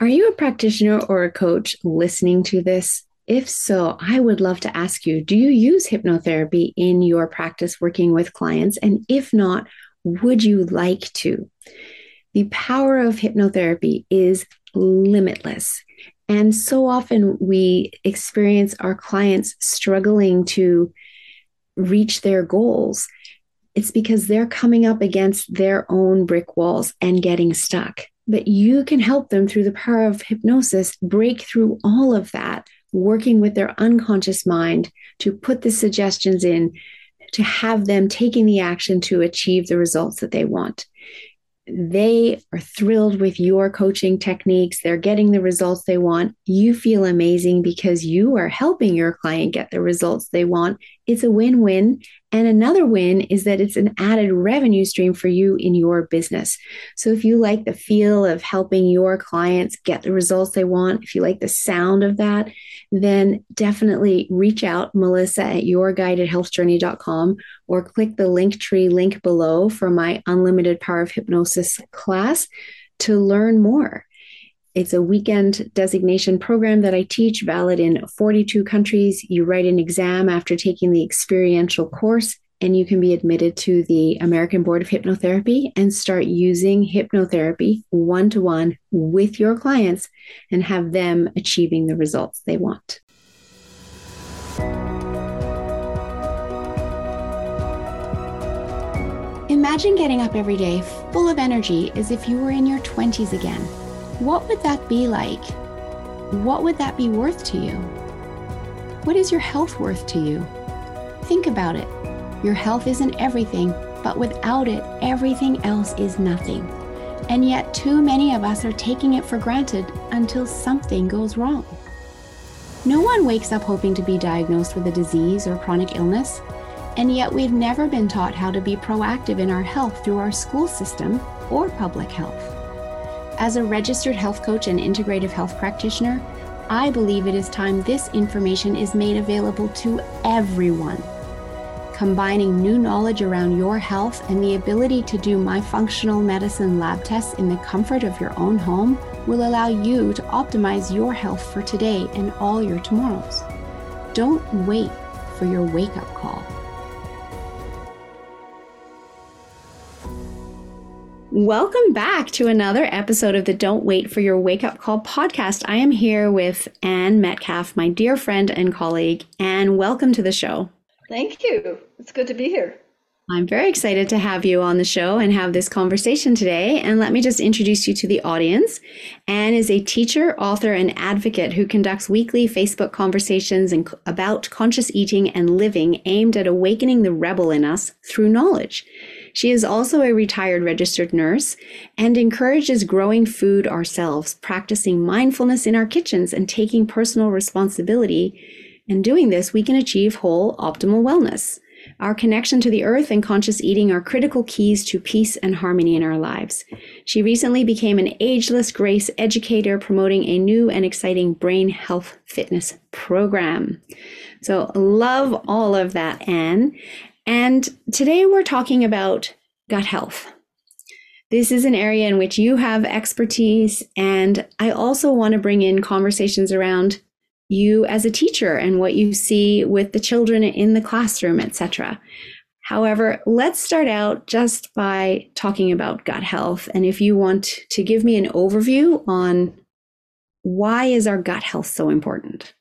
Are you a practitioner or a coach listening to this? If so, I would love to ask you, do you use hypnotherapy in your practice working with clients? And if not, would you like to? The power of hypnotherapy is limitless. And so often we experience our clients struggling to reach their goals. It's because they're coming up against their own brick walls and getting stuck. But you can help them through the power of hypnosis break through all of that, working with their unconscious mind to put the suggestions in, to have them taking the action to achieve the results that they want. They are thrilled with your coaching techniques. They're getting the results they want. You feel amazing because you are helping your client get the results they want. It's a win-win. And another win is that it's an added revenue stream for you in your business. So if you like the feel of helping your clients get the results they want, if you like the sound of that, then definitely reach out, Melissa at yourguidedhealthjourney.com, or click the Linktree link below for my Unlimited Power of Hypnosis class to learn more. It's a weekend designation program that I teach, valid in 42 countries. You write an exam after taking the experiential course, and you can be admitted to the American Board of Hypnotherapy and start using hypnotherapy one-to-one with your clients and have them achieving the results they want. Imagine getting up every day full of energy as if you were in your 20s again. What would that be like? What would that be worth to you? What is your health worth to you? Think about it. Your health isn't everything, but without it, everything else is nothing. And yet too many of us are taking it for granted until something goes wrong. No one wakes up hoping to be diagnosed with a disease or chronic illness, and yet we've never been taught how to be proactive in our health through our school system or public health. As a registered health coach and integrative health practitioner, I believe it is time this information is made available to everyone. Combining new knowledge around your health and the ability to do my functional medicine lab tests in the comfort of your own home will allow you to optimize your health for today and all your tomorrows. Don't wait for your wake-up call. Welcome back to another episode of the Don't Wait for Your Wake Up Call podcast. I am here with Anne Metcalf, my dear friend and colleague. Anne, welcome to the show. Thank you. It's good to be here. I'm very excited to have you on the show and have this conversation today. And let me just introduce you to the audience. Anne is a teacher, author, and advocate who conducts weekly Facebook conversations about conscious eating and living aimed at awakening the rebel in us through knowledge. She is also a retired registered nurse and encourages growing food ourselves, practicing mindfulness in our kitchens and taking personal responsibility. And doing this, we can achieve whole, optimal wellness. Our connection to the earth and conscious eating are critical keys to peace and harmony in our lives. She recently became an ageless grace educator, promoting a new and exciting brain health fitness program. So love all of that, Anne. And today we're talking about gut health. This is an area in which you have expertise, and I also want to bring in conversations around you as a teacher and what you see with the children in the classroom, etc. However, let's start out just by talking about gut health. And if you want to give me an overview on why is our gut health so important?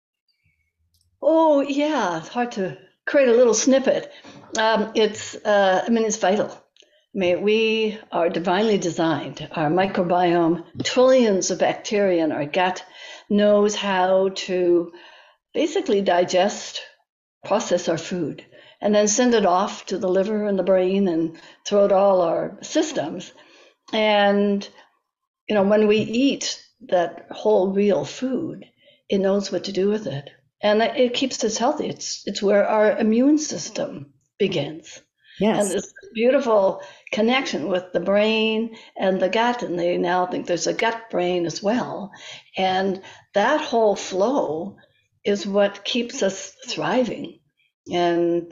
Oh, yeah, it's hard to create a little snippet. It's vital. We are divinely designed. Our microbiome, trillions of bacteria in our gut, knows how to basically digest, process our food, and then send it off to the liver and the brain and throughout all our systems. And, when we eat that whole real food, it knows what to do with it. And it keeps us healthy. It's where our immune system begins. Yes. And this beautiful connection with the brain and the gut, and they now think there's a gut brain as well. And that whole flow is what keeps us thriving. And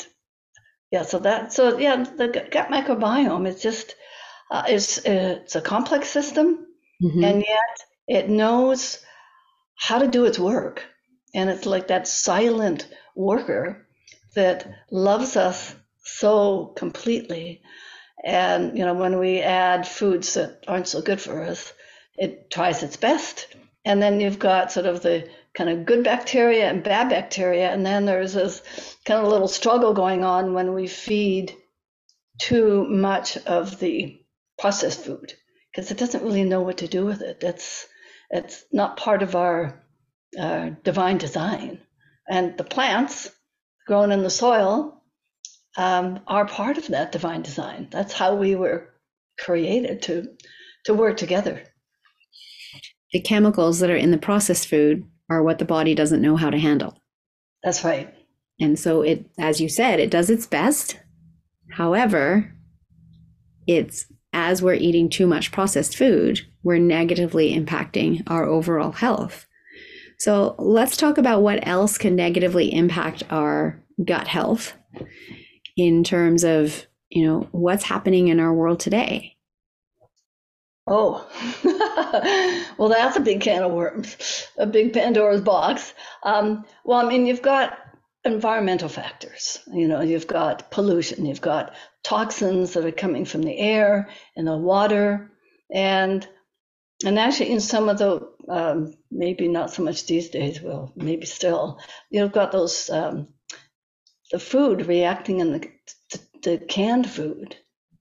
the gut microbiome, it's just it's a complex system, and yet It knows how to do its work. And it's like that silent worker that loves us so completely. And, when we add foods that aren't so good for us, it tries its best. And then you've got sort of the kind of good bacteria and bad bacteria. And then there's this kind of little struggle going on when we feed too much of the processed food, because it doesn't really know what to do with it. It's not part of our divine design. And the plants grown in the soil are part of that divine design. That's how we were created to work together. The chemicals that are in the processed food are what the body doesn't know how to handle. That's right. And so it, as you said, it does its best. However, it's as we're eating too much processed food, we're negatively impacting our overall health. So let's talk about what else can negatively impact our gut health in terms of, what's happening in our world today. Oh, well, that's a big can of worms, a big Pandora's box. You've got environmental factors. You've got pollution, you've got toxins that are coming from the air and the water, and actually in some of the maybe not so much these days, well, maybe still, you've got those the food reacting in the canned food,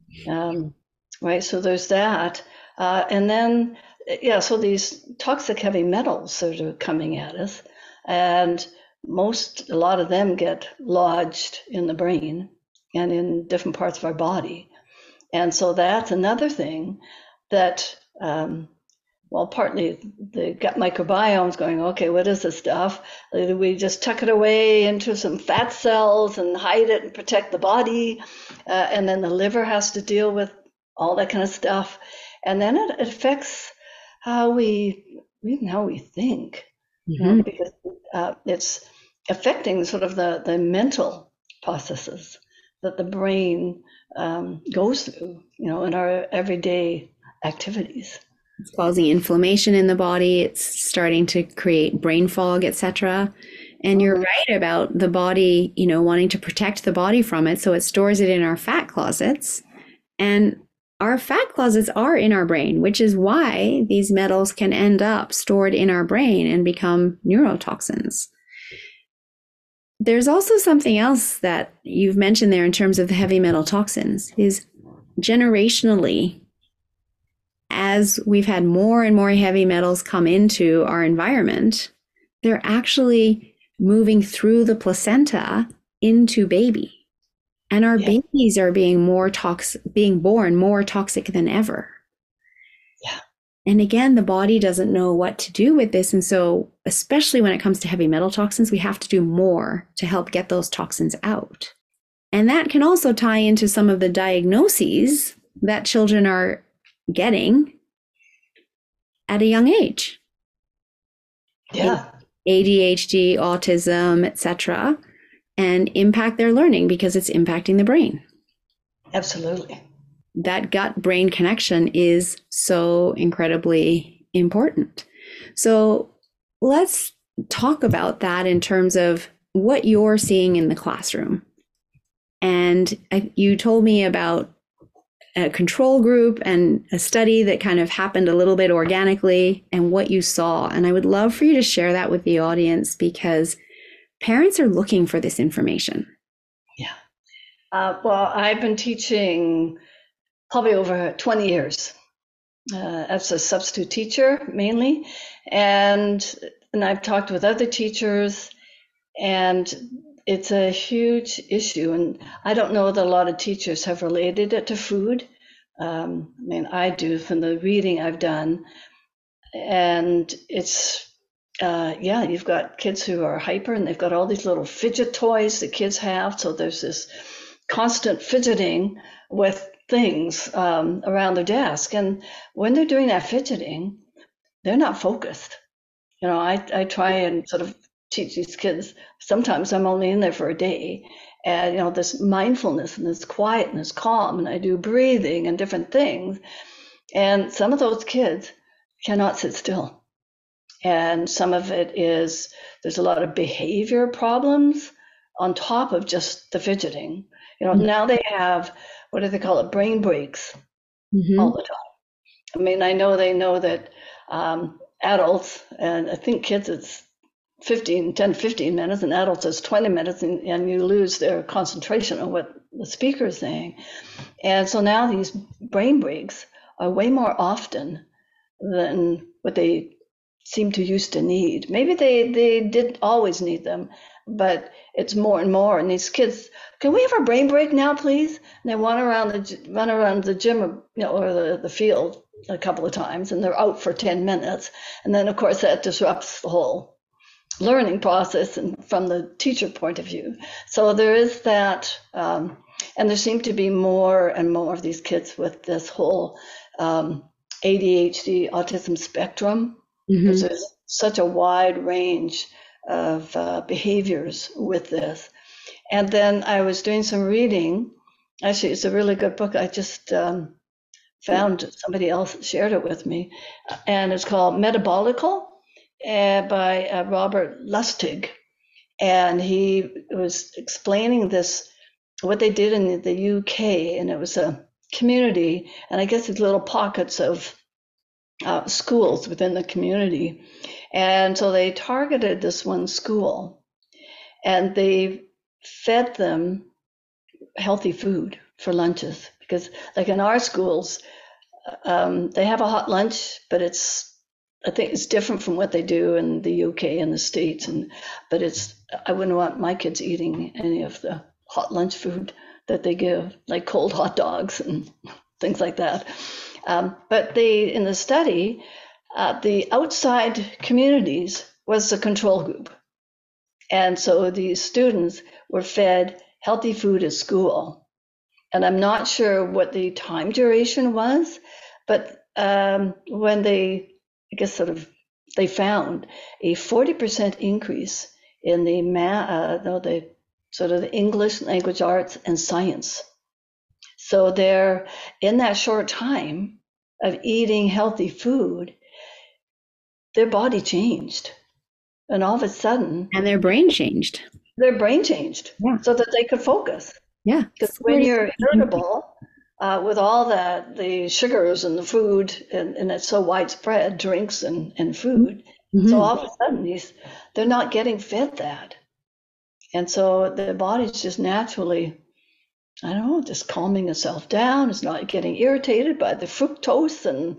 right? So there's that. And then, so these toxic heavy metals that are coming at us, and a lot of them get lodged in the brain and in different parts of our body. And so that's another thing that, partly the gut microbiome is going, okay, what is this stuff? Do we just tuck it away into some fat cells and hide it and protect the body? And then the liver has to deal with all that kind of stuff. And then it affects how we think, because it's affecting sort of the mental processes that the brain goes through, in our everyday activities. It's causing inflammation in the body. It's starting to create brain fog, etc. And you're right about the body, wanting to protect the body from it. So it stores it in our fat closets. And our fat closets are in our brain, which is why these metals can end up stored in our brain and become neurotoxins. There's also something else that you've mentioned there in terms of the heavy metal toxins is generationally, as we've had more and more heavy metals come into our environment, they're actually moving through the placenta into baby. And our babies are being born more toxic than ever. Yeah. And again, the body doesn't know what to do with this. And so, especially when it comes to heavy metal toxins, we have to do more to help get those toxins out. And that can also tie into some of the diagnoses that children are getting at a young age. Yeah. ADHD, autism, etc., and impact their learning because it's impacting the brain. Absolutely. That gut-brain connection is so incredibly important. So let's talk about that in terms of what you're seeing in the classroom. And you told me about a control group and a study that kind of happened a little bit organically and what you saw. And I would love for you to share that with the audience because parents are looking for this information. Yeah. I've been teaching probably over 20 years as a substitute teacher mainly. And I've talked with other teachers, and it's a huge issue. And I don't know that a lot of teachers have related it to food. I do from the reading I've done. And it's you've got kids who are hyper and they've got all these little fidget toys that kids have. So there's this constant fidgeting with things around their desk. And when they're doing that fidgeting, they're not focused. I try and sort of teach these kids. Sometimes I'm only in there for a day. And, this mindfulness and this quiet and this calm, and I do breathing and different things. And some of those kids cannot sit still. And some of it is there's a lot of behavior problems on top of just the fidgeting. Now they have, what do they call it, brain breaks all the time. I mean, I know they know that adults, and I think kids it's 10 to 15 minutes, and adults it's 20 minutes, and you lose their concentration on what the speaker is saying. And so now these brain breaks are way more often than what they seem to used to need. Maybe they did always need them, but it's more and more. And these kids, can we have a brain break now, please? And they run around the gym, or the field a couple of times, and they're out for 10 minutes. And then, of course, that disrupts the whole learning process and from the teacher point of view. So there is that, and there seem to be more and more of these kids with this whole ADHD, autism spectrum, because there's such a wide range of behaviors with this. And then I was doing some reading. Actually, it's a really good book. I just found somebody else shared it with me, and it's called Metabolical by Robert Lustig. And he was explaining this, what they did in the UK, and it was a community, and I guess it's little pockets of schools within the community. And so they targeted this one school, and they fed them healthy food for lunches, because like in our schools, they have a hot lunch, but I think it's different from what they do in the UK and the States. But I wouldn't want my kids eating any of the hot lunch food that they give, like cold hot dogs and things like that. But in the study, the outside communities was the control group. And so these students were fed healthy food at school. And I'm not sure what the time duration was, but when they found a 40% increase in the English language arts and science. So they're in that short time of eating healthy food, their body changed. And all of a sudden, and their brain changed. Yeah. So that they could focus. Yeah. Because when you're irritable, with all the sugars and the food, and it's so widespread, drinks and food, so all of a sudden they're not getting fed that. And so the body's just naturally, I don't know, just calming itself down. It's not getting irritated by the fructose and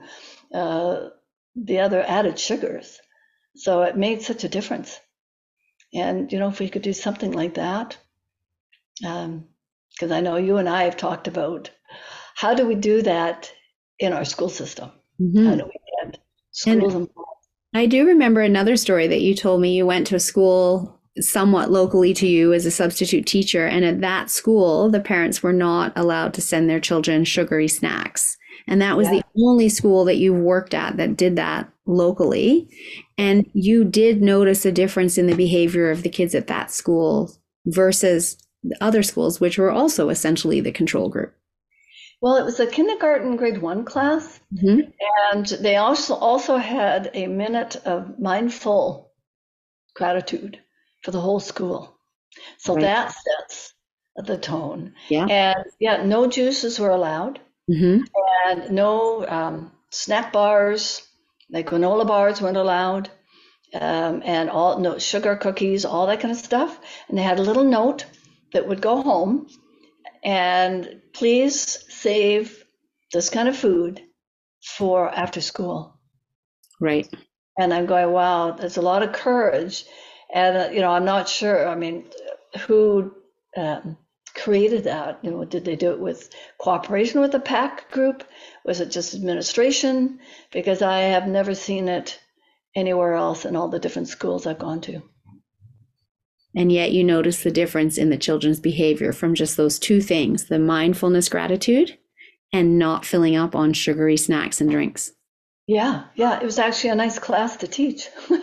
the other added sugars. So it made such a difference. And, if we could do something like that, because I know you and I have talked about how do we do that in our school system? How do we get schools involved? I do remember another story that you told me. You went to a school somewhat locally to you as a substitute teacher, and at that school, the parents were not allowed to send their children sugary snacks. And that was the only school that you've worked at that did that locally. And you did notice a difference in the behavior of the kids at that school versus the other schools, which were also essentially the control group. Well, it was a kindergarten grade 1 class, and they also had a minute of mindful gratitude for the whole school. So that sets the tone. And no juices were allowed, and no snack bars, like granola bars weren't allowed, and no sugar cookies, all that kind of stuff. And they had a little note that would go home, and please save this kind of food for after school. Right. And I'm going, wow, there's a lot of courage. And, I'm not sure, who created that. Did they do it with cooperation with the PAC group? Was it just administration? Because I have never seen it anywhere else in all the different schools I've gone to. And yet you notice the difference in the children's behavior from just those two things, the mindfulness gratitude and not filling up on sugary snacks and drinks. Yeah, it was actually a nice class to teach. And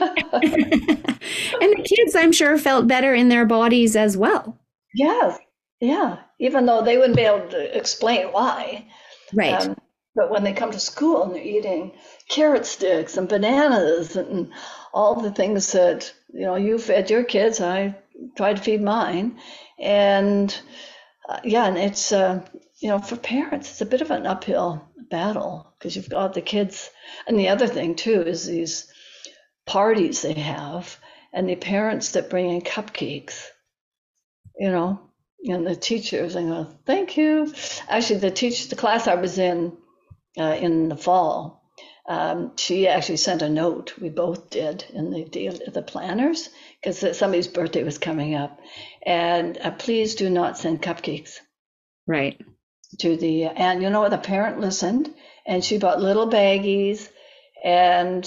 the kids, I'm sure, felt better in their bodies as well. Yes, yeah, even though they wouldn't be able to explain why. Right. But when they come to school and they're eating carrot sticks and bananas and all the things that, you fed your kids, I tried to feed mine. And and it's, for parents, it's a bit of an uphill battle because you've got the kids. And the other thing too is these parties they have and the parents that bring in cupcakes, and the teachers, and go, thank you. Actually, the class I was in the fall, she actually sent a note. We both did in the planners because somebody's birthday was coming up, and please do not send cupcakes. Right. And the parent listened, and she bought little baggies, and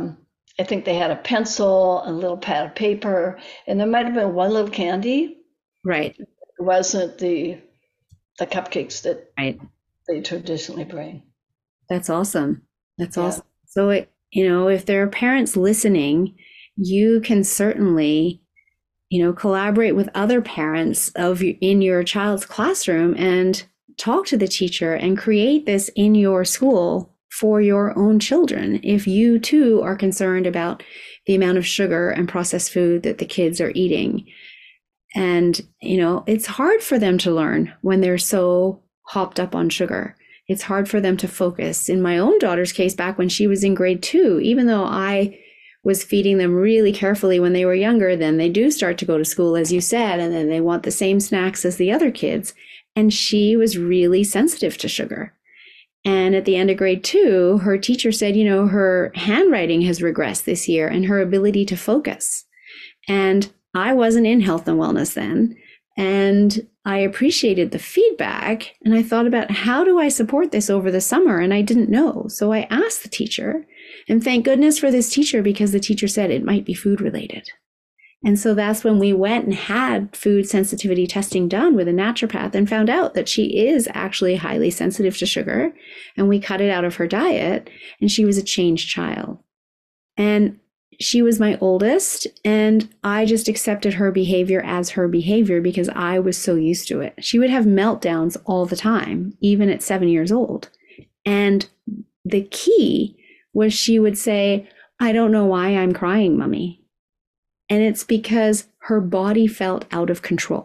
I think they had a pencil, a little pad of paper, and there might have been one little candy. Right. It wasn't the cupcakes that right. they traditionally bring. That's awesome. That's awesome. So, if there are parents listening, you can certainly, collaborate with other parents in your child's classroom and talk to the teacher and create this in your school for your own children. If you too are concerned about the amount of sugar and processed food that the kids are eating. And, it's hard for them to learn when they're so hopped up on sugar. It's hard for them to focus. In my own daughter's case, back when she was in grade 2, even though I was feeding them really carefully when they were younger, then they do start to go to school, as you said, and then they want the same snacks as the other kids. And she was really sensitive to sugar. And at the end of grade 2, her teacher said, her handwriting has regressed this year and her ability to focus. And I wasn't in health and wellness then. And I appreciated the feedback. And I thought about, how do I support this over the summer? And I didn't know. So I asked the teacher, and thank goodness for this teacher, because the teacher said it might be food related. And so that's when we went and had food sensitivity testing done with a naturopath and found out that she is actually highly sensitive to sugar. And we cut it out of her diet, and she was a changed child. And she was my oldest, and I just accepted her behavior as her behavior because I was so used to it. She would have meltdowns all the time, even at 7 years old. And the key was she would say, I don't know why I'm crying, Mommy. And it's because her body felt out of control.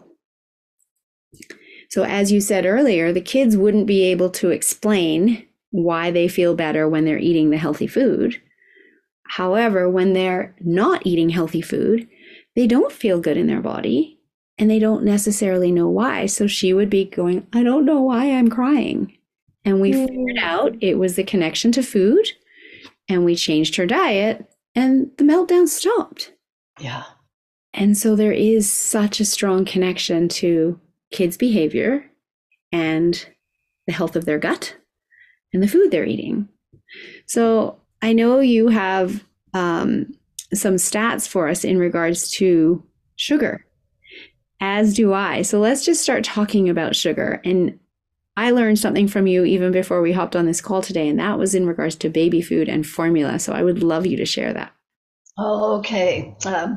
So as you said earlier, the kids wouldn't be able to explain why they feel better when they're eating the healthy food. However, when they're not eating healthy food, they don't feel good in their body and they don't necessarily know why. So she would be going, I don't know why I'm crying. And we figured out it was the connection to food, and we changed her diet and the meltdown stopped. Yeah. And so there is such a strong connection to kids' behavior and the health of their gut and the food they're eating. So I know you have some stats for us in regards to sugar, as do I. So let's just start talking about sugar. And I learned something from you even before we hopped on this call today, and that was in regards to baby food and formula. So I would love you to share that. Oh, okay.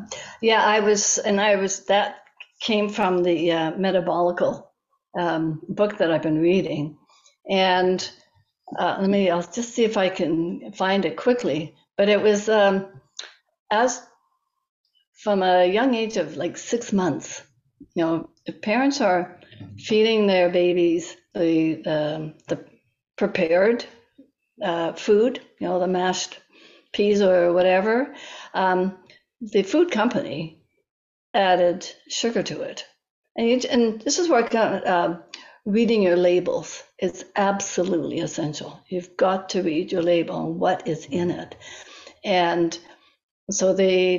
That came from the Metabolical book that I've been reading. And I'll just see if I can find it quickly. But it was as from a young age of like 6 months, if parents are feeding their babies the prepared food, the mashed peas or whatever, the food company added sugar to it. And this is where reading your labels is absolutely essential. You've got to read your label and what is in it. And so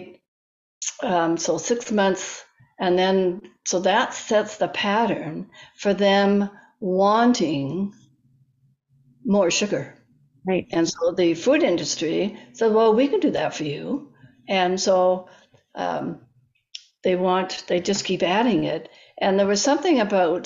so 6 months, and then, so that sets the pattern for them wanting more sugar. Right. And so the food industry said, well, we can do that for you. And so they just keep adding it. And there was something about,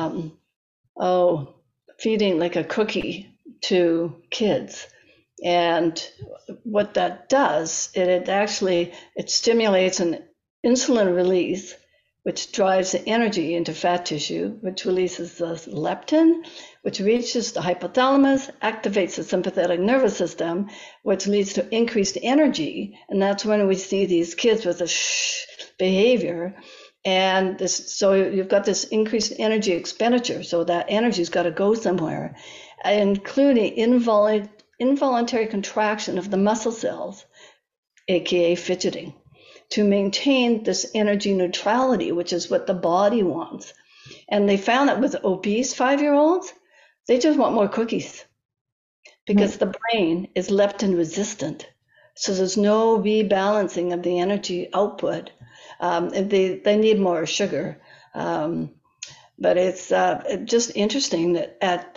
feeding like a cookie to kids. And what that does, it stimulates an insulin release which drives the energy into fat tissue, which releases the leptin, which reaches the hypothalamus, activates the sympathetic nervous system, which leads to increased energy. And that's when we see these kids with a behavior. And so you've got this increased energy expenditure. So that energy's got to go somewhere, including involuntary contraction of the muscle cells, aka fidgeting, to maintain this energy neutrality, which is what the body wants. And they found that with obese 5-year-olds, they just want more cookies because the brain is leptin resistant. So there's no rebalancing of the energy output. They need more sugar. But it's just interesting that at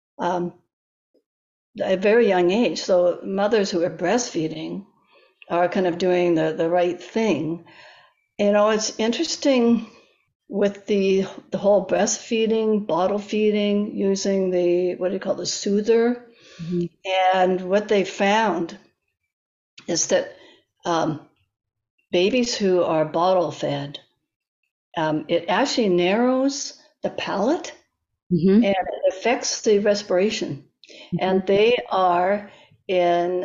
a very young age, so mothers who are breastfeeding are kind of doing the right thing. You know, it's interesting with the whole breastfeeding, bottle feeding, using the, what do you call, the soother. Mm-hmm. And what they found is that babies who are bottle fed, it actually narrows the palate, mm-hmm. and it affects the respiration. Mm-hmm. And they are in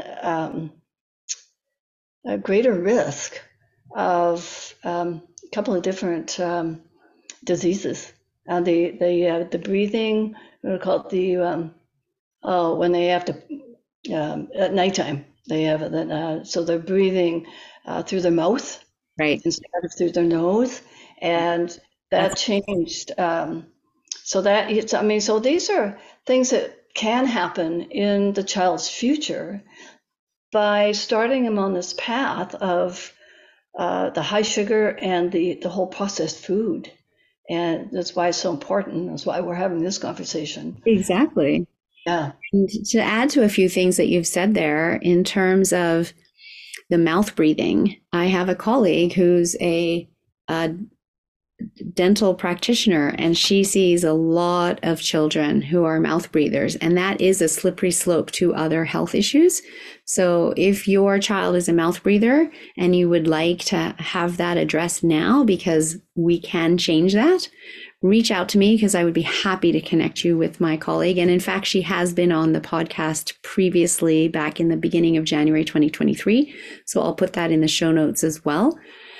a greater risk of a couple of different diseases. The breathing, we call it the when they have to at nighttime, they have so they're breathing through their mouth, right, instead of through their nose, and that changed. So that it's, I mean, so these are things that can happen in the child's future by starting them on this path of the high sugar and the whole processed food. And that's why it's so important. That's why we're having this conversation. Exactly. Yeah. And to add to a few things that you've said there, in terms of the mouth breathing, I have a colleague who's a dental practitioner, and she sees a lot of children who are mouth breathers, and that is a slippery slope to other health issues. So if your child is a mouth breather and you would like to have that addressed now, because we can change that, reach out to me, because I would be happy to connect you with my colleague. And in fact, she has been on the podcast previously back in the beginning of January 2023. So I'll put that in the show notes as well.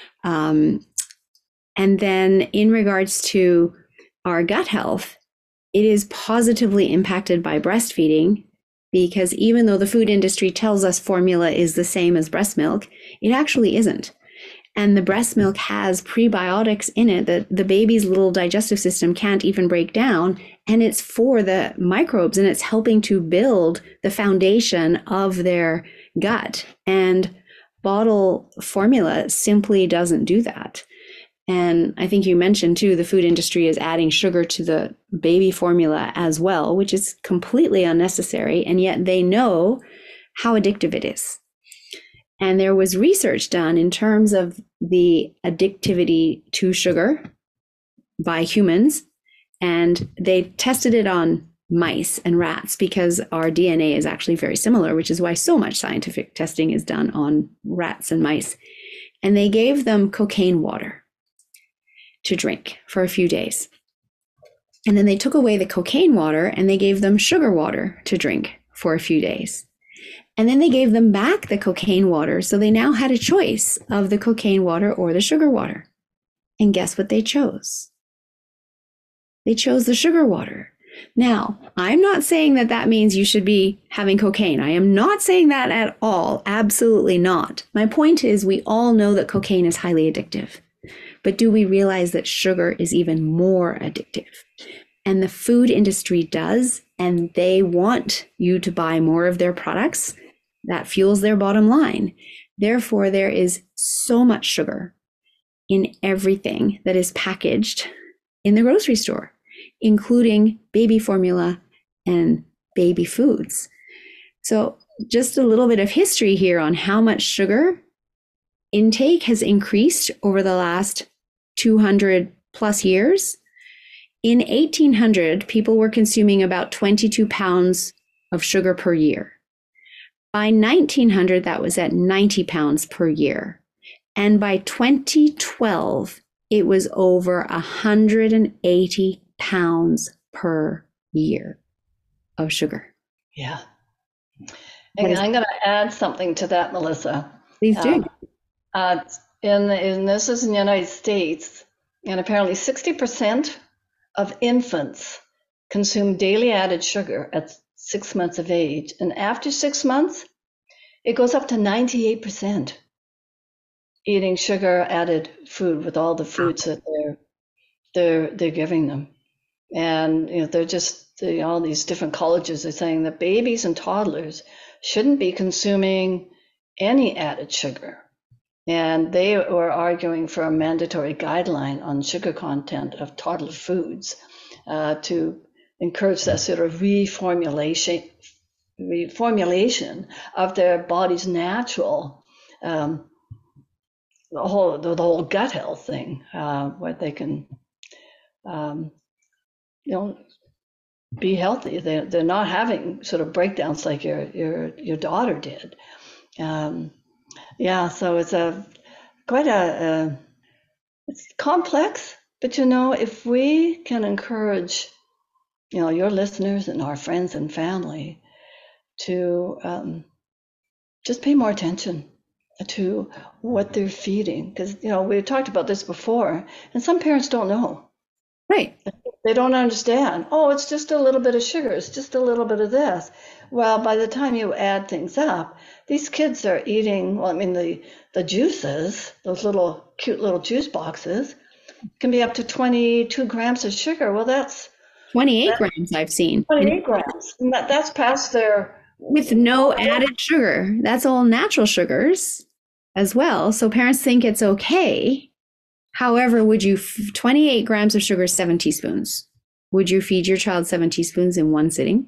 And then in regards to our gut health, it is positively impacted by breastfeeding, because even though the food industry tells us formula is the same as breast milk, it actually isn't. And the breast milk has prebiotics in it that the baby's little digestive system can't even break down. And it's for the microbes, and it's helping to build the foundation of their gut. And bottle formula simply doesn't do that. And I think you mentioned too, the food industry is adding sugar to the baby formula as well, which is completely unnecessary. And yet they know how addictive it is. And there was research done in terms of the addictivity to sugar by humans. And they tested it on mice and rats, because our DNA is actually very similar, which is why so much scientific testing is done on rats and mice. And they gave them cocaine water to drink for a few days. And then they took away the cocaine water and they gave them sugar water to drink for a few days. And then they gave them back the cocaine water. So they now had a choice of the cocaine water or the sugar water. And guess what they chose? They chose the sugar water. Now, I'm not saying that that means you should be having cocaine. I am not saying that at all. Absolutely not. My point is, we all know that cocaine is highly addictive. But do we realize that sugar is even more addictive? And the food industry does, and they want you to buy more of their products. That fuels their bottom line. Therefore, there is so much sugar in everything that is packaged in the grocery store, including baby formula and baby foods. So just a little bit of history here on how much sugar intake has increased over the last 200 plus years. In 1800, people were consuming about 22 pounds of sugar per year. By 1900, that was at 90 pounds per year. And by 2012, it was over 180 pounds per year of sugar. Yeah. And I'm going to add something to that, Melissa. Please do. This is in the United States, and apparently 60% of infants consume daily added sugar at 6 months of age. And after 6 months, it goes up to 98% eating sugar added food with all the foods that they're giving them. And they're just all these different colleges are saying that babies and toddlers shouldn't be consuming any added sugar. And they were arguing for a mandatory guideline on sugar content of toddler foods to encourage that sort of reformulation of their body's natural, the whole gut health thing, where they can, be healthy. They're not having sort of breakdowns like your daughter did. So it's it's complex, but if we can encourage, your listeners and our friends and family to just pay more attention to what they're feeding, because we talked about this before, and some parents don't know. Right. They don't understand. Oh, it's just a little bit of sugar. It's just a little bit of this. Well, by the time you add things up, these kids are eating, the juices, those cute little juice boxes, can be up to 22 grams of sugar. Well, that's 28 grams I've seen. 28 grams. And that's past their... With no added sugar. That's all natural sugars as well. So parents think it's okay. However, 28 grams of sugar, 7 teaspoons. Would you feed your child 7 teaspoons in one sitting?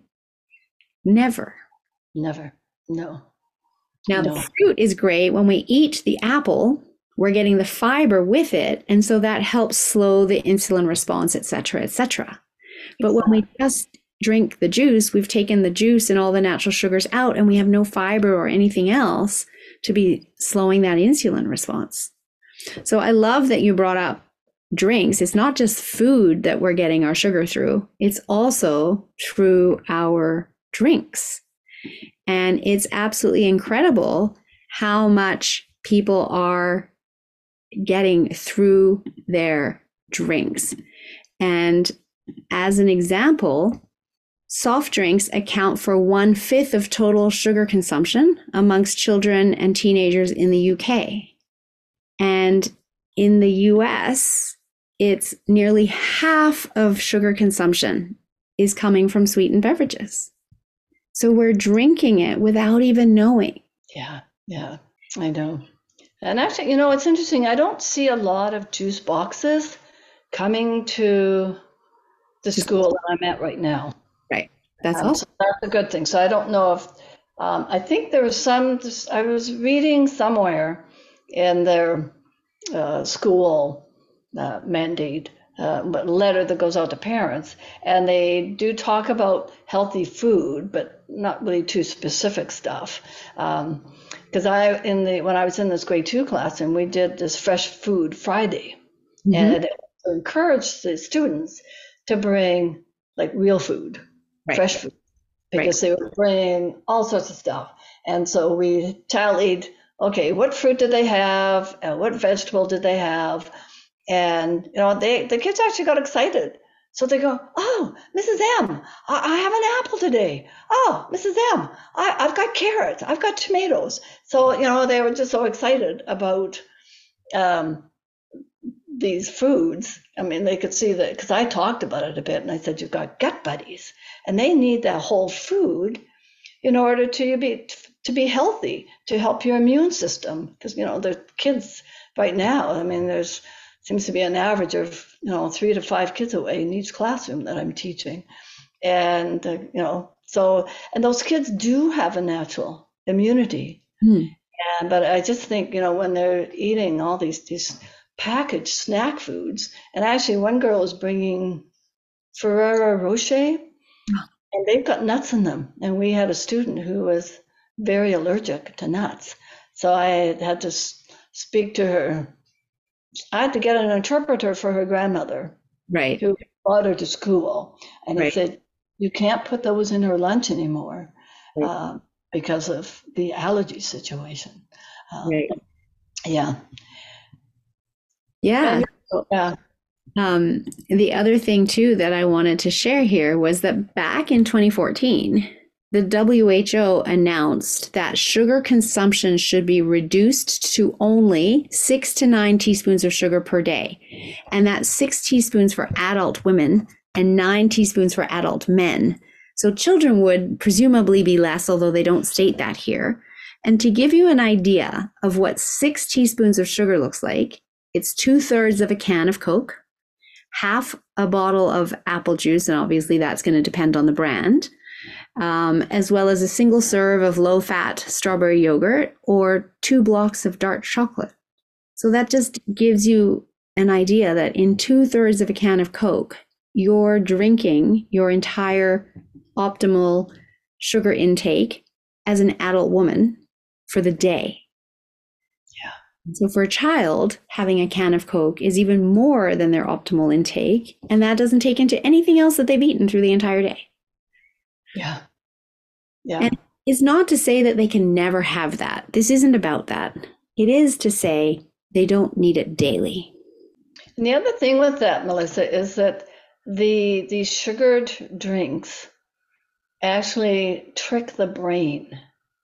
Never. Never. No. Now, the fruit is great. When we eat the apple, we're getting the fiber with it. And so that helps slow the insulin response, et cetera, et cetera. But when we just drink the juice, we've taken the juice and all the natural sugars out, and we have no fiber or anything else to be slowing that insulin response. So I love that you brought up drinks. It's not just food that we're getting our sugar through. It's also through our drinks. And it's absolutely incredible how much people are getting through their drinks. And as an example, soft drinks account for 1/5 of total sugar consumption amongst children and teenagers in the UK. And in the US, it's nearly half of sugar consumption is coming from sweetened beverages. So we're drinking it without even knowing. Yeah, I know. And actually, it's interesting. I don't see a lot of juice boxes coming to the school that I'm at right now. Right. That's awesome. So that's a good thing. So I don't know if, I think there was I was reading somewhere in their school mandate, letter that goes out to parents, and they do talk about healthy food, but not really too specific stuff. Because when I was in this grade 2 class, and we did this Fresh Food Friday, and it encouraged the students to bring like real food, fresh food, because they were bringing all sorts of stuff. And so we tallied, okay, what fruit did they have? And what vegetable did they have? And, the kids actually got excited. So they go, oh, Mrs. M, I have an apple today. Oh, Mrs. M, I've got carrots. I've got tomatoes. So, they were just so excited about these foods. I mean, they could see that, because I talked about it a bit, and I said, you've got gut buddies, and they need that whole food in order to be healthy, to help your immune system. Because, the kids right now, I mean, there's seems to be an average of 3 to 5 kids away in each classroom that I'm teaching, and and those kids do have a natural immunity. But I just think when they're eating all these packaged snack foods, and actually one girl is bringing Ferrero Rocher, and they've got nuts in them, and we had a student who was very allergic to nuts, so I had to speak to her I had to get an interpreter for her grandmother Right. who brought her to school. And he Right. said, you can't put those in her lunch anymore Right. because of the allergy situation. Right. Yeah. Yeah. And yeah. The other thing too that I wanted to share here was that back in 2014, the WHO announced that sugar consumption should be reduced to only 6 to 9 teaspoons of sugar per day, and that's 6 teaspoons for adult women and 9 teaspoons for adult men. So children would presumably be less, although they don't state that here. And to give you an idea of what 6 teaspoons of sugar looks like, it's 2/3 of a can of Coke, half a bottle of apple juice, and obviously that's going to depend on the brand, as well as a single serve of low-fat strawberry yogurt or 2 blocks of dark chocolate. So that just gives you an idea that in 2/3 of a can of Coke, you're drinking your entire optimal sugar intake as an adult woman for the day. So for a child, having a can of Coke is even more than their optimal intake, and that doesn't take into anything else that they've eaten through the entire day. Yeah. Yeah. And it's not to say that they can never have that. This isn't about that. It is to say they don't need it daily. And the other thing with that, Melissa, is that these sugared drinks actually trick the brain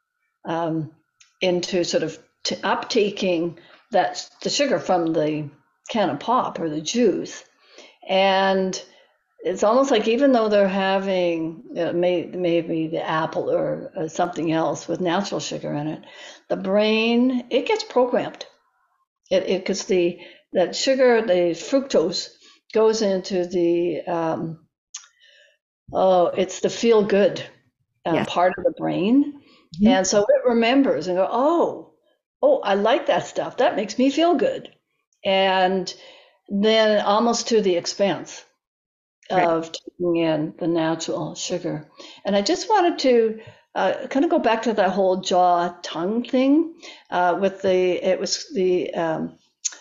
into sort of uptaking the sugar from the can of pop or the juice. And it's almost like even though they're having maybe the apple or something else with natural sugar in it, the brain, it gets programmed. Because that sugar, the fructose, goes into the it's the feel good Yes. part of the brain, and so it remembers and go, oh, I like that stuff. That makes me feel good, and then almost to the expense of taking in the natural sugar. And I just wanted to kind of go back to that whole jaw tongue thing with the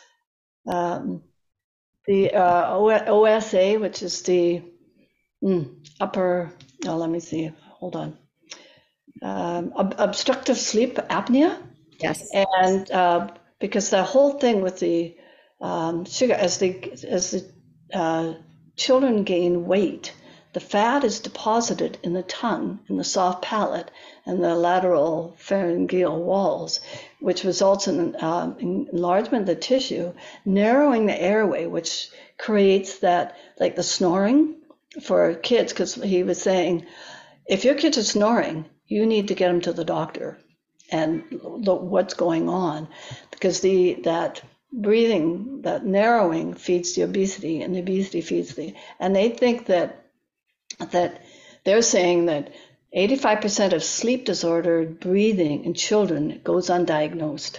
OSA, which is the upper, let me see, hold on, obstructive sleep apnea. Yes. And because the whole thing with the sugar, as the children gain weight, the fat is deposited in the tongue, in the soft palate, and the lateral pharyngeal walls, which results in enlargement of the tissue, narrowing the airway, which creates that, like the snoring for kids, because he was saying, if your kids are snoring, you need to get them to the doctor and look what's going on, because that breathing, that narrowing feeds the obesity, and the obesity feeds and they think that they're saying that 85% of sleep disordered breathing in children goes undiagnosed.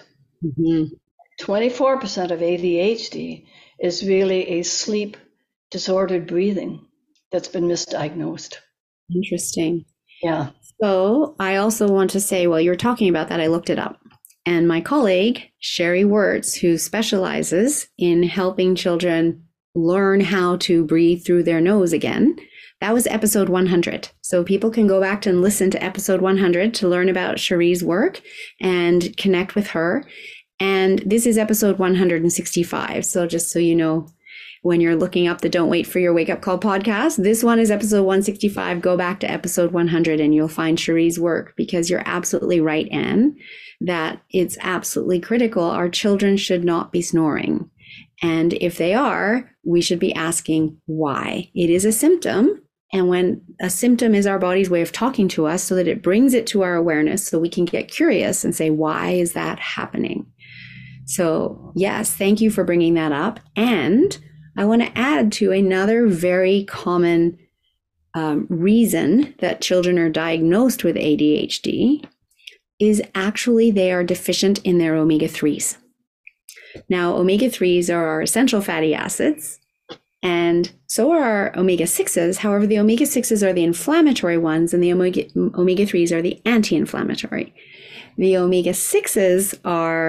24% of ADHD is really a sleep disordered breathing that's been misdiagnosed. Interesting. Yeah. So I also want to say, while you're talking about that, I looked it up. And my colleague, Sherry Wirtz, who specializes in helping children learn how to breathe through their nose again, that was episode 100. So people can go back and listen to episode 100 to learn about Cherie's work and connect with her. And this is episode 165. So just so you know, when you're looking up the Don't Wait for Your Wake Up Call podcast, this one is episode 165. Go back to episode 100 and you'll find Cherie's work, because you're absolutely right, Anne, that it's absolutely critical. Our children should not be snoring. And if they are, we should be asking why. It is a symptom. And when a symptom is our body's way of talking to us, so that it brings it to our awareness, so we can get curious and say, why is that happening? So yes, thank you for bringing that up. And I want to add to another very common reason that children are diagnosed with ADHD is actually they are deficient in their omega-3s. Now, omega-3s are our essential fatty acids, and so are our omega-6s. However, the omega-6s are the inflammatory ones, and the omega-3s are the anti-inflammatory. The omega-6s are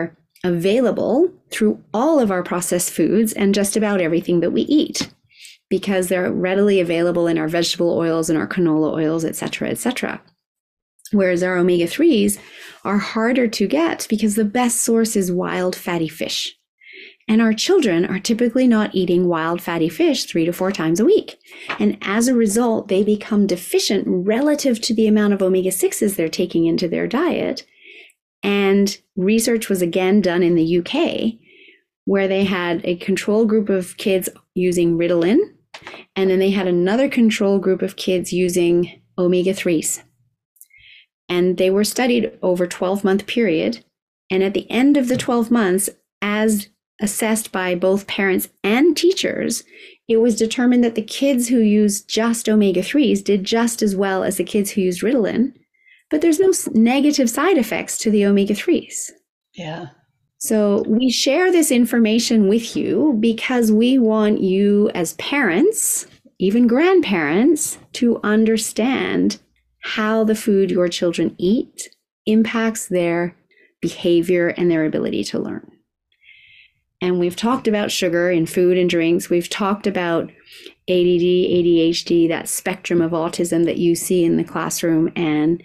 available through all of our processed foods and just about everything that we eat, because they're readily available in our vegetable oils and our canola oils, et cetera, et cetera. Whereas our omega-3s are harder to get because the best source is wild fatty fish. And our children are typically not eating wild fatty fish 3 to 4 times a week. And as a result, they become deficient relative to the amount of omega-6s they're taking into their diet. And research was again done in the UK, where they had a control group of kids using Ritalin, and then they had another control group of kids using omega-3s. And they were studied over a 12-month period. And at the end of the 12 months, as assessed by both parents and teachers, it was determined that the kids who used just omega-3s did just as well as the kids who used Ritalin, but there's no negative side effects to the omega-3s. Yeah. So we share this information with you because we want you as parents, even grandparents, to understand how the food your children eat impacts their behavior and their ability to learn. And we've talked about sugar in food and drinks. We've talked about ADD, ADHD, that spectrum of autism that you see in the classroom. And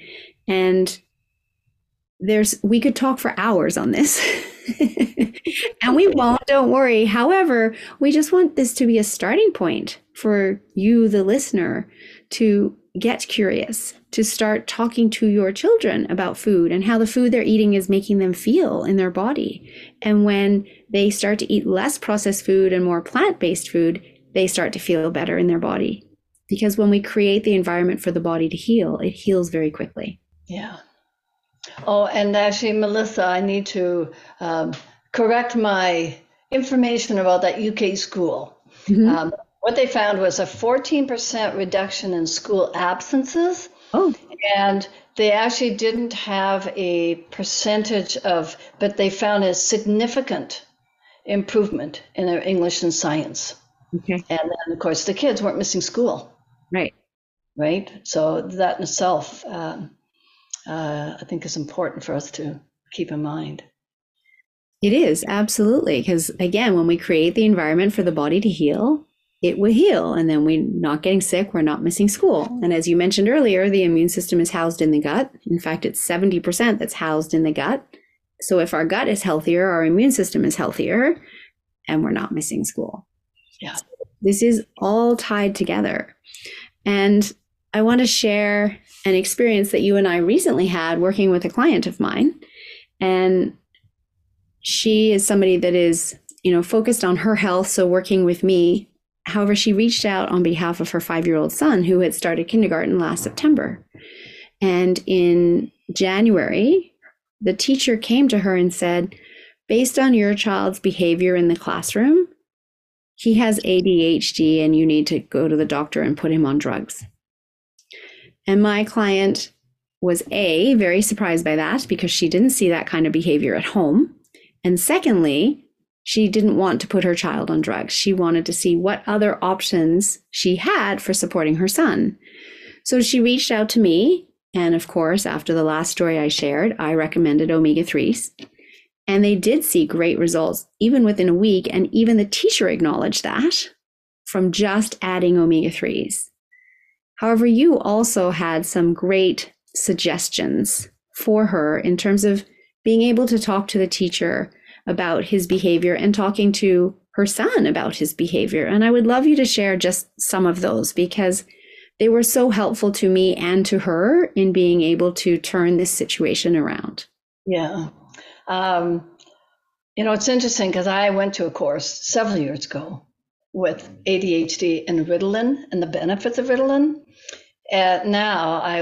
we could talk for hours on this. And we won't, don't worry. However, we just want this to be a starting point for you, the listener, to get curious, to start talking to your children about food and how the food they're eating is making them feel in their body. And when they start to eat less processed food and more plant-based food, they start to feel better in their body. Because when we create the environment for the body to heal, it heals very quickly. Yeah. Oh, and actually, Melissa, I need to correct my information about that UK school. Mm-hmm. What they found was a 14% reduction in school absences. Oh. And they actually didn't have a percentage but they found a significant improvement in their English and science. Okay. And then, of course, the kids weren't missing school. Right. Right. So that in itself, I think is important for us to keep in mind. It is, absolutely. Because again, when we create the environment for the body to heal, it will heal. And then we're not getting sick, we're not missing school. And as you mentioned earlier, the immune system is housed in the gut. In fact, it's 70% that's housed in the gut. So if our gut is healthier, our immune system is healthier, and we're not missing school. Yeah. So this is all tied together. And I want to share an experience that you and I recently had working with a client of mine. And she is somebody that is, focused on her health. So working with me. However, she reached out on behalf of her 5-year-old son who had started kindergarten last September. And in January, the teacher came to her and said, based on your child's behavior in the classroom, he has ADHD and you need to go to the doctor and put him on drugs. And my client was very surprised by that because she didn't see that kind of behavior at home. And secondly, she didn't want to put her child on drugs. She wanted to see what other options she had for supporting her son. So she reached out to me. And of course, after the last story I shared, I recommended omega-3s. And they did see great results, even within a week. And even the teacher acknowledged that from just adding omega-3s. However, you also had some great suggestions for her in terms of being able to talk to the teacher about his behavior and talking to her son about his behavior. And I would love you to share just some of those because they were so helpful to me and to her in being able to turn this situation around. Yeah. It's interesting because I went to a course several years ago with ADHD and Ritalin and the benefits of Ritalin. And now I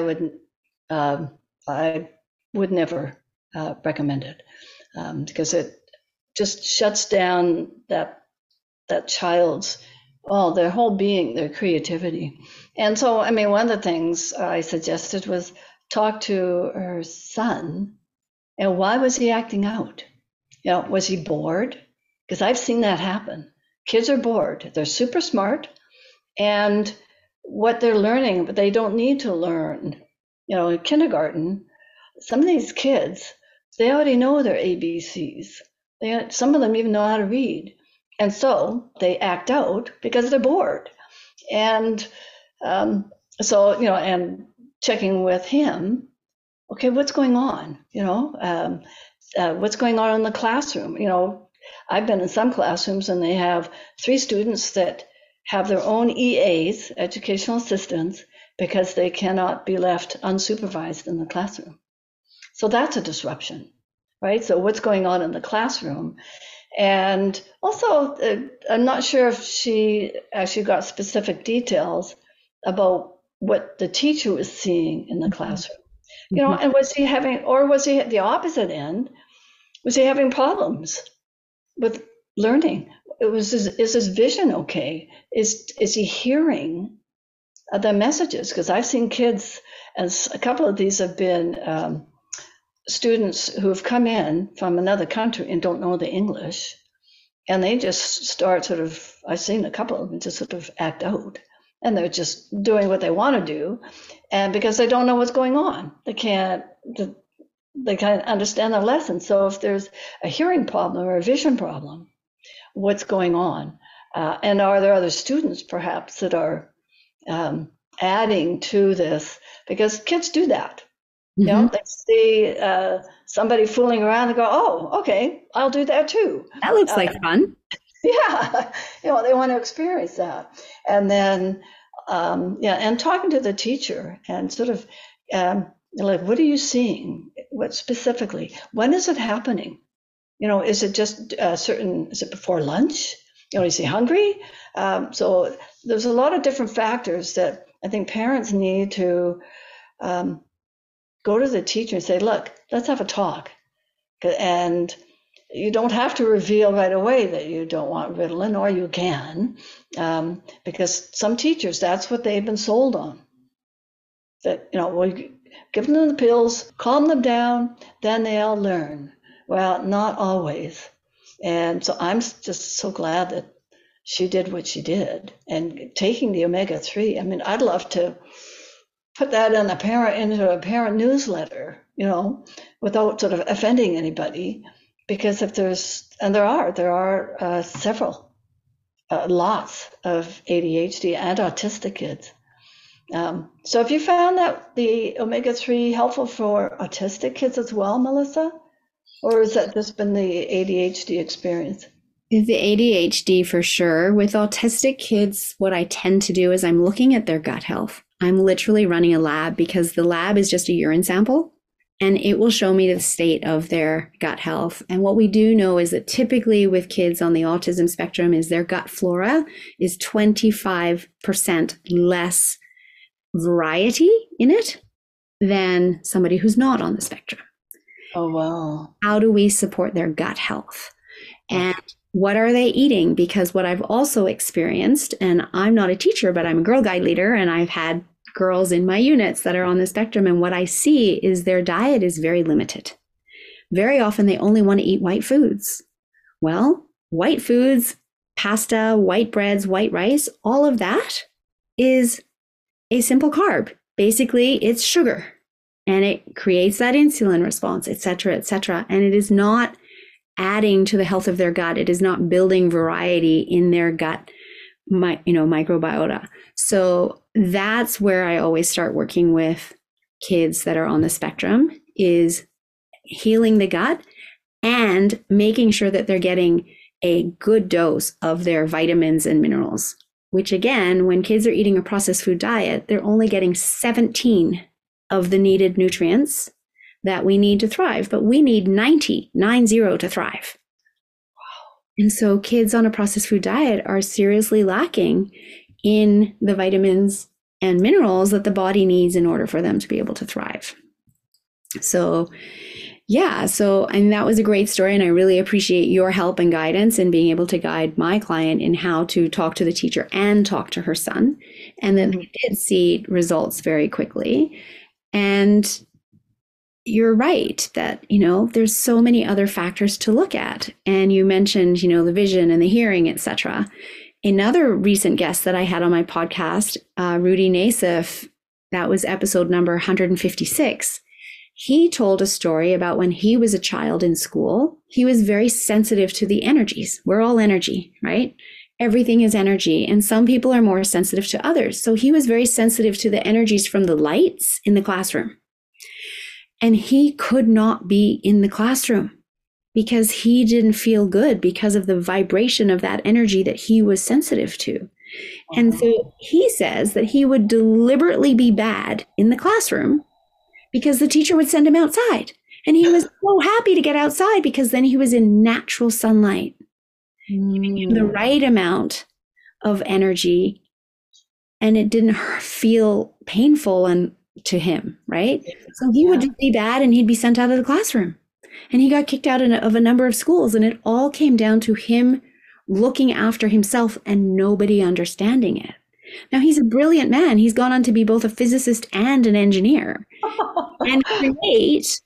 would never recommend it because it just shuts down that child's, their whole being, their creativity. And so, one of the things I suggested was talk to her son. And why was he acting out? Was he bored? Because I've seen that happen. Kids are bored. They're super smart. And what they're learning, but they don't need to learn. In kindergarten, some of these kids, they already know their ABCs. Some of them even know how to read. And so they act out because they're bored. And so, and checking with him, okay, what's going on? What's going on in the classroom? I've been in some classrooms and they have 3 students that have their own EAs, educational assistants, because they cannot be left unsupervised in the classroom. So that's a disruption, right? So what's going on in the classroom? And also, I'm not sure if she actually got specific details about what the teacher was seeing in the classroom. And was he at the opposite end? Was he having problems with learning? Is his vision okay? Is he hearing the messages? Because I've seen kids, and a couple of these have been students who have come in from another country and don't know the English, and they just start I've seen a couple of them just sort of act out, and they're just doing what they want to do, and because they don't know what's going on, they can't understand their lesson. So if there's a hearing problem or a vision problem, what's going on? And are there other students perhaps that are adding to this? Because kids do that. They see somebody fooling around and go, oh, okay, I'll do that too. That looks like fun. Yeah, they want to experience that. And then, and talking to the teacher and sort of like, what are you seeing? What specifically? When is it happening? Is it just is it before lunch? Is he hungry? So there's a lot of different factors that I think parents need to go to the teacher and say, look, let's have a talk. And you don't have to reveal right away that you don't want Ritalin, or you can, because some teachers, that's what they've been sold on. That, we'll give them the pills, calm them down, then they'll learn. Well, not always. And so I'm just so glad that she did what she did. And taking the omega-3, I mean, I'd love to put that into a parent newsletter, without sort of offending anybody, because if there are several, lots of ADHD and autistic kids. So have you found that the omega-3 helpful for autistic kids as well, Melissa? Or has that just been the ADHD experience? The ADHD for sure. With autistic kids, what I tend to do is I'm looking at their gut health. I'm literally running a lab, because the lab is just a urine sample and it will show me the state of their gut health. And what we do know is that typically with kids on the autism spectrum is their gut flora is 25% less variety in it than somebody who's not on the spectrum. Oh, wow. How do we support their gut health? And what are they eating? Because what I've also experienced, and I'm not a teacher, but I'm a Girl Guide leader, and I've had girls in my units that are on the spectrum, and what I see is their diet is very limited. Very often they only want to eat white foods. Well, white foods, pasta, white breads, white rice, all of that is a simple carb. Basically, it's sugar, and it creates that insulin response, et cetera, and it is not adding to the health of their gut. It is not building variety in their gut, microbiota. So that's where I always start working with kids that are on the spectrum, is healing the gut and making sure that they're getting a good dose of their vitamins and minerals, which again, when kids are eating a processed food diet, they're only getting 17 of the needed nutrients that we need to thrive, but we need 90 to thrive. Wow. And so kids on a processed food diet are seriously lacking in the vitamins and minerals that the body needs in order for them to be able to thrive. So and that was a great story, and I really appreciate your help and guidance in being able to guide my client in how to talk to the teacher and talk to her son. And then they did see results very quickly. And you're right that, there's so many other factors to look at. And you mentioned, the vision and the hearing, etc. Another recent guest that I had on my podcast, Rudy Nassif, that was episode number 156. He told a story about when he was a child in school. He was very sensitive to the energies. We're all energy, right? Everything is energy. And some people are more sensitive to others. So he was very sensitive to the energies from the lights in the classroom. And he could not be in the classroom because he didn't feel good because of the vibration of that energy that he was sensitive to. And so he says that he would deliberately be bad in the classroom because the teacher would send him outside. And he was so happy to get outside because then he was in natural sunlight. The right amount of energy, and it didn't feel painful and to him, right? So he would just be bad and he'd be sent out of the classroom. And he got kicked out of a number of schools, and it all came down to him looking after himself and nobody understanding it. Now, he's a brilliant man. He's gone on to be both a physicist and an engineer and create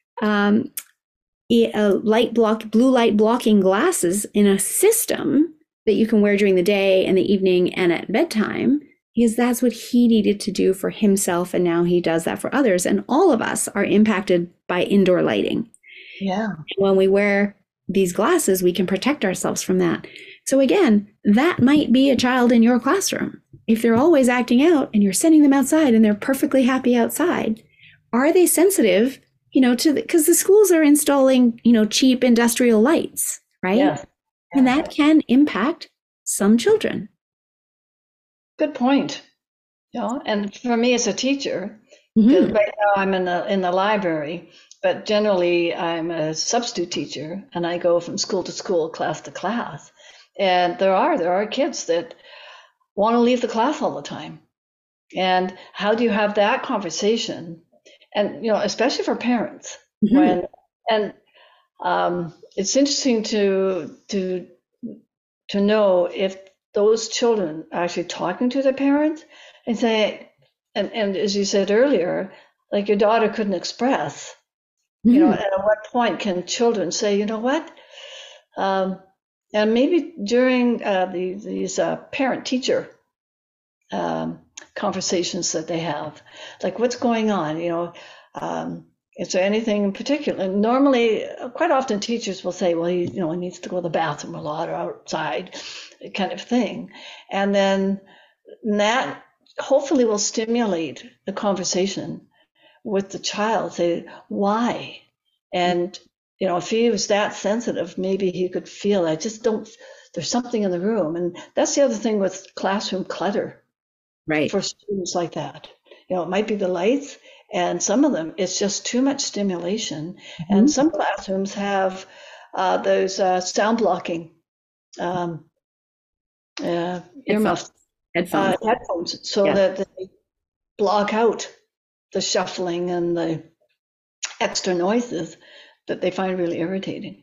blue light blocking glasses in a system that you can wear during the day and the evening and at bedtime, because that's what he needed to do for himself. And now he does that for others. And all of us are impacted by indoor lighting. Yeah. When we wear these glasses, we can protect ourselves from that. So again, that might be a child in your classroom. If they're always acting out and you're sending them outside and they're perfectly happy outside, are they sensitive, because the schools are installing, cheap industrial lights, right? Yes. And that can impact some children. Good point. And for me as a teacher, right now I'm in the library, but generally I'm a substitute teacher and I go from school to school, class to class. And there are kids that want to leave the class all the time. And how do you have that conversation? And especially for parents, it's interesting to know if those children are actually talking to their parents and say, and as you said earlier, like your daughter couldn't express, at what point can children say, you know what? And maybe during these parent-teacher conversations that they have, like what's going on, is there anything in particular? Normally, quite often teachers will say, well, he needs to go to the bathroom a lot or outside, kind of thing. And then that hopefully will stimulate the conversation with the child, say, why? And, if he was that sensitive, maybe he could feel, there's something in the room. And that's the other thing with classroom clutter. Right. For students like that. It might be the lights, and some of them, it's just too much stimulation. And some classrooms have those sound blocking earmuffs, headphones, so that they block out the shuffling and the extra noises that they find really irritating.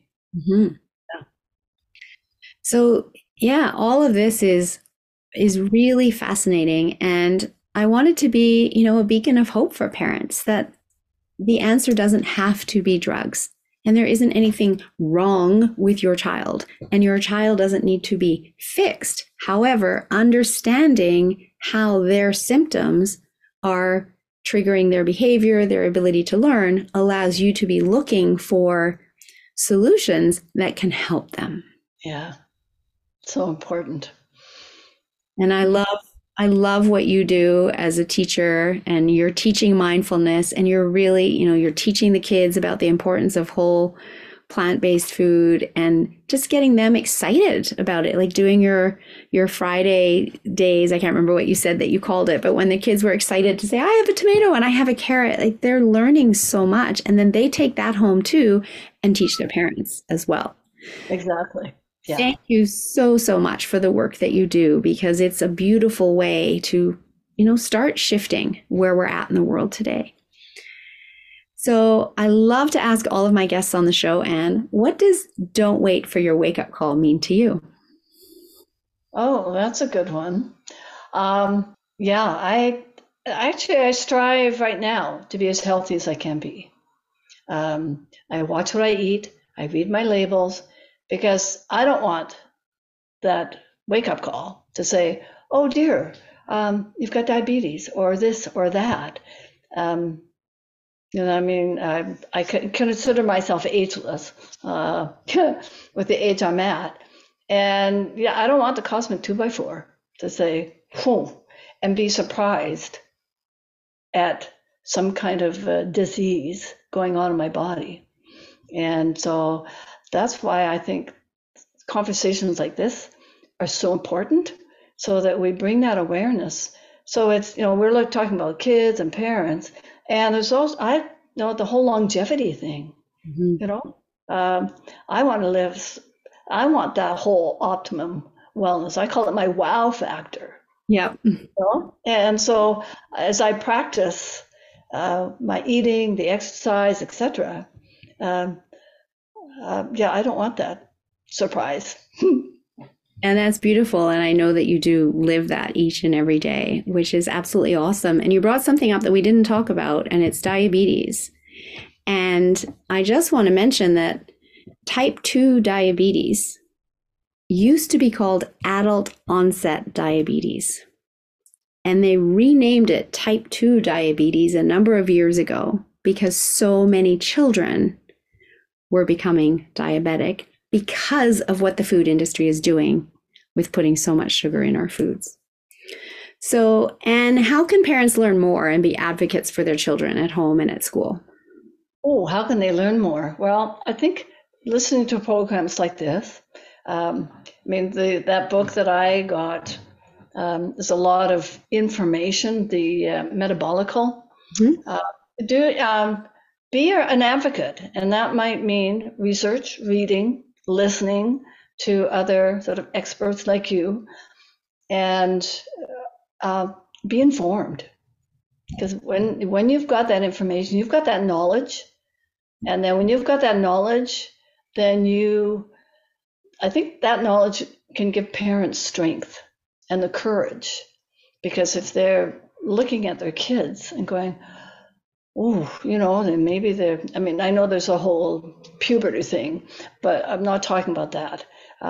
So, all of this is really fascinating. And I want it to be, a beacon of hope for parents, that the answer doesn't have to be drugs. And there isn't anything wrong with your child, and your child doesn't need to be fixed. However, understanding how their symptoms are triggering their behavior, their ability to learn, allows you to be looking for solutions that can help them. Yeah, so important. And I love what you do as a teacher, and you're teaching mindfulness, and you're really, you're teaching the kids about the importance of whole plant-based food and just getting them excited about it. Like doing your Friday days. I can't remember what you said that you called it, but when the kids were excited to say, I have a tomato and I have a carrot, like they're learning so much. And then they take that home too and teach their parents as well. Exactly. Yeah. Thank you so, so much for the work that you do, because it's a beautiful way to, start shifting where we're at in the world today. So I love to ask all of my guests on the show, Anne, what does don't wait for your wake up call mean to you? Oh, that's a good one. I strive right now to be as healthy as I can be. I watch what I eat. I read my labels, because I don't want that wake-up call to say, oh dear, you've got diabetes or this or that. I mean, I consider myself ageless with the age I'm at. And yeah, I don't want the cosmic 2x4 to say, whoa, and be surprised at some kind of disease going on in my body. And so that's why I think conversations like this are so important, so that we bring that awareness. So it's, we're talking about kids and parents, and there's also, the whole longevity thing, I want to live, I want that whole optimum wellness. I call it my wow factor. Yeah. And so as I practice my eating, the exercise, etc., I don't want that surprise. And that's beautiful. And I know that you do live that each and every day, which is absolutely awesome. And you brought something up that we didn't talk about, and it's diabetes. And I just want to mention that type 2 diabetes used to be called adult onset diabetes. And they renamed it type 2 diabetes a number of years ago because so many children were becoming diabetic because of what the food industry is doing with putting so much sugar in our foods. So, Anne, how can parents learn more and be advocates for their children at home and at school? Oh, how can they learn more? Well, I think listening to programs like this, that book that I got, there's a lot of information, the Metabolical. Mm-hmm. Be an advocate, and that might mean research, reading, listening to other sort of experts like you, and be informed. Because when you've got that information, you've got that knowledge, and then when you've got that knowledge, then I think that knowledge can give parents strength and the courage, because if they're looking at their kids and going, oh, then maybe I know there's a whole puberty thing, but I'm not talking about that.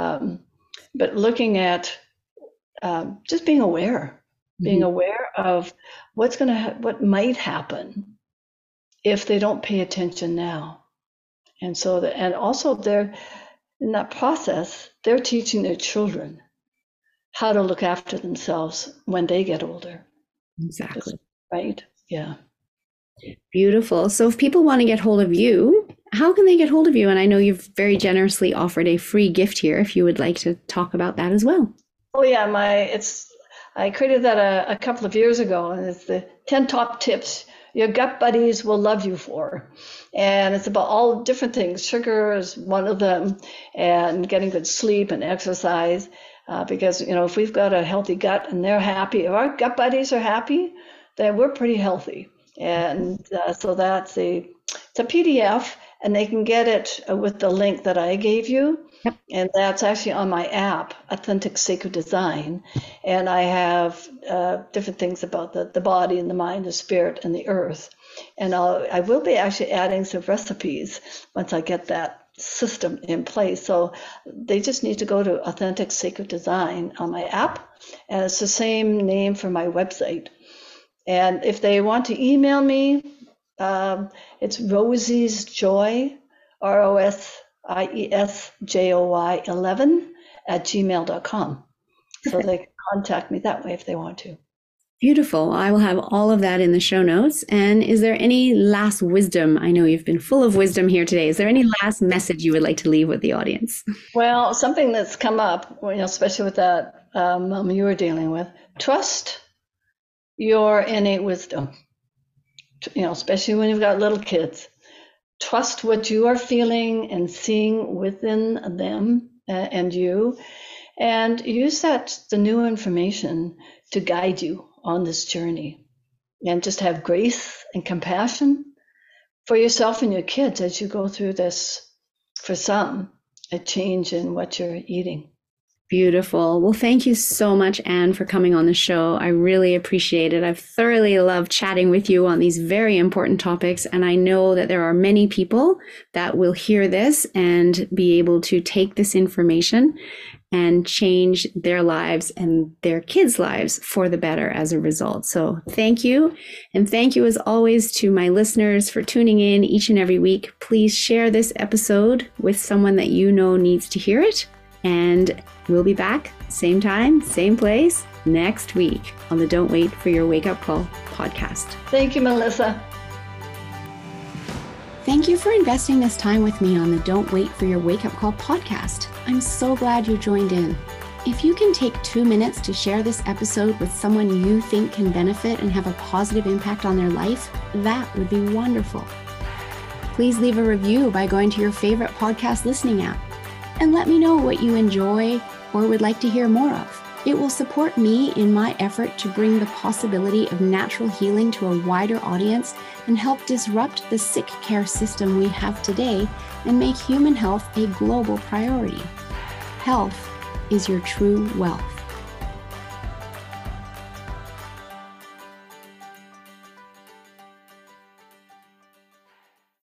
But looking at just being aware, of what might happen if they don't pay attention now. And so and also they're in that process, they're teaching their children how to look after themselves when they get older. Exactly. Right? Yeah. Beautiful. So if people want to get hold of you, how can they get hold of you? And I know you've very generously offered a free gift here if you would like to talk about that as well. Oh yeah, I created that a couple of years ago, and it's the 10 top tips your gut buddies will love you for. And it's about all different things. Sugar is one of them, and getting good sleep and exercise. Because, if we've got a healthy gut and they're happy, if our gut buddies are happy, then we're pretty healthy. And so it's a PDF, and they can get it with the link that I gave you. Yep. And that's actually on my app, Authentic Sacred Design. And I have different things about the body and the mind, the spirit, and the earth. And I will be actually adding some recipes once I get that system in place. So they just need to go to Authentic Sacred Design on my app. And it's the same name for my website. And if they want to email me, it's Rosie's Joy, ROSIESJOY 11@gmail.com. So they can contact me that way if they want to. Beautiful. I will have all of that in the show notes. And is there any last wisdom? I know you've been full of wisdom here today. Is there any last message you would like to leave with the audience? Well, something that's come up, especially with that mom you were dealing with, trust your innate wisdom, especially when you've got little kids. Trust what you are feeling and seeing within them and you, and use the new information to guide you on this journey. And just have grace and compassion for yourself and your kids as you go through this, for some, a change in what you're eating. Beautiful. Well, thank you so much, Anne, for coming on the show. I really appreciate it. I've thoroughly loved chatting with you on these very important topics. And I know that there are many people that will hear this and be able to take this information and change their lives and their kids' lives for the better as a result. So thank you. And thank you as always to my listeners for tuning in each and every week. Please share this episode with someone that you know needs to hear it. And we'll be back same time, same place next week on the Don't Wait for Your Wake Up Call podcast. Thank you, Melissa. Thank you for investing this time with me on the Don't Wait for Your Wake Up Call podcast. I'm so glad you joined in. If you can take 2 minutes to share this episode with someone you think can benefit and have a positive impact on their life, that would be wonderful. Please leave a review by going to your favorite podcast listening app and let me know what you enjoy or would like to hear more of. It will support me in my effort to bring the possibility of natural healing to a wider audience and help disrupt the sick care system we have today and make human health a global priority. Health is your true wealth.